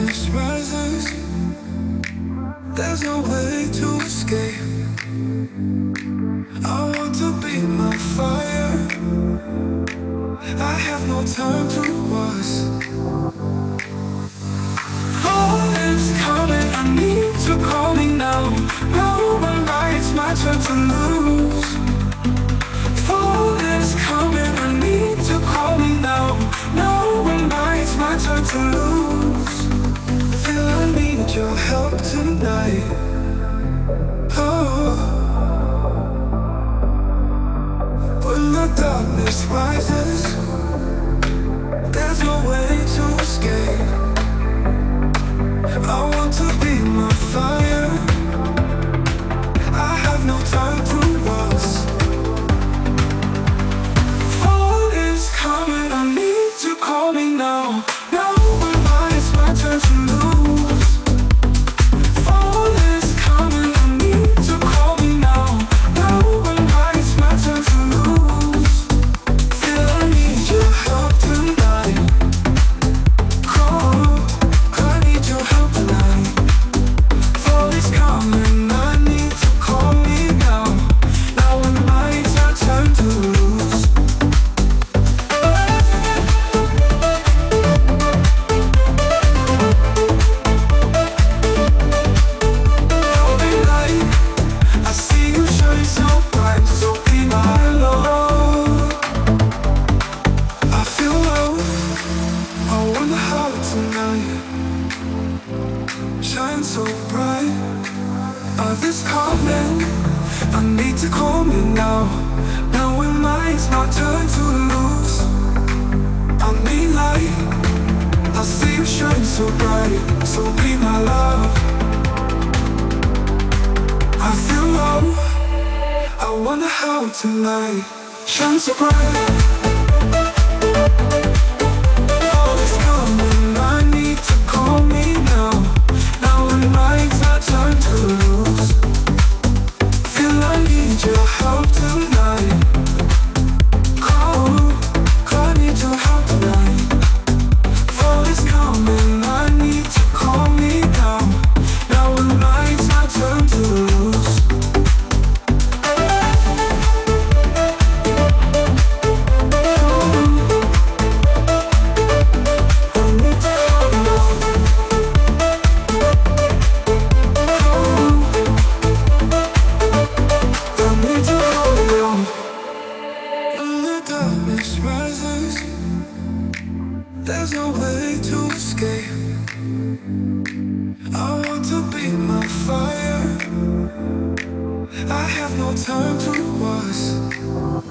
darkness rises, there's no way to escape. I want to be my fire, I have no time to rush. Fall is coming, I need to call me now. No one it's my turn to lose. Fall is coming, I need to call me now. No one it's my turn to lose. Feel I need your help tonight. Oh, when the darkness rises, there's no way to escape. I want to be my fire, I have no time to rush. Fall is coming, I need to call me now. Now when it's my turn to lose. Fall is coming, I need to call me now. Now when it's my turn to lose. Feel I need your help tonight. Call, I need your help tonight. Fall is coming, I need to call me now. Now when it's our turn to lose. Holy light, I see you shine so bright, so be my love. I feel low, I wonder how tonight shine so bright. Others coming, I need to call me now. Now when it's my turn to lose. I need light, I see you shine so bright, so be my love. I feel low, I wonder how tonight shine so bright. Fall is coming, I need to call me now. Now when it's our turn to lose. Feel I need your help tonight. Call, I need your help tonight. Fall is coming, I need to call me now. Now when it's our turn to lose. Darkness rises, there's no way to escape. I want to be my fire, I have no time to rush.